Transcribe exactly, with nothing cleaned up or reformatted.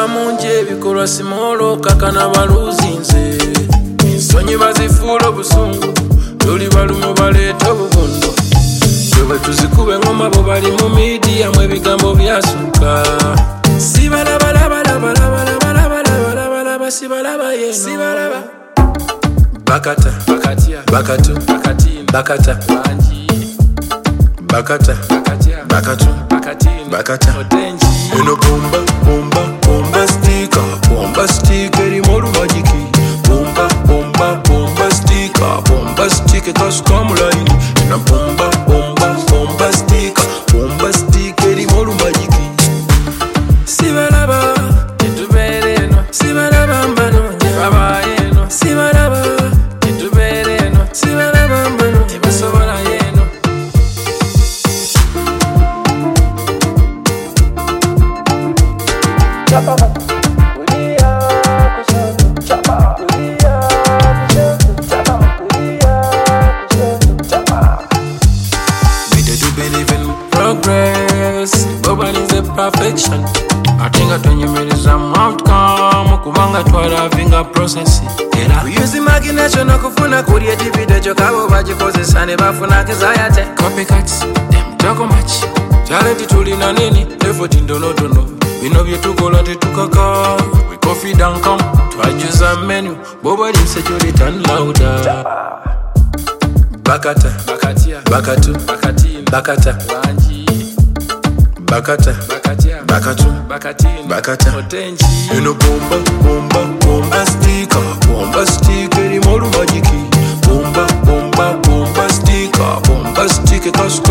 munje bikolwa simolo kakana baluzinze ensonyi bazifuula obusungu tuli balumu baleeta obugundu bwe tuzikube ngoma bo bali mu midiya mu ebigambo byasuka sibalabalabalabalabalabalabalaba sibalaba yeno sibalaba bakata bakatia bakatu bakatin bakata banji bakata bakatia bakatu bakatin bakata otenji eno bomba bomba bomba stika bomba stika eri molu magiki bomba bomba bomba stika bomba stika kasukamu line ena bomba bomba bomba stika bomba stika eri molu magiki sibalaba etubere eno sibalaba mbano baba eno sibalaba etubere eno sibalaba mbano tebasobola yeno chapa kulia kushoto chapa kulia kushoto chapa kulia kushoto chapa we do believe in progress Boba is a perfection I think I don't you some outcome kubanga twalavinga process era we use imagination okufuna creativity jokabo bajikozesa ne bafuna kizayate copycats them talk much talent tulina nini effort ndono ndono bino byetukola tetukaka we confident come twajuza menu Boba is a turn louder bakata bakatia bakatu bakatin bakata banji bakata bakatia bakatu bakatin bakata otenji eno bomba bomba bomba stika bomba stika eri molu magiki bomba bomba bomba stika bomba stika kasu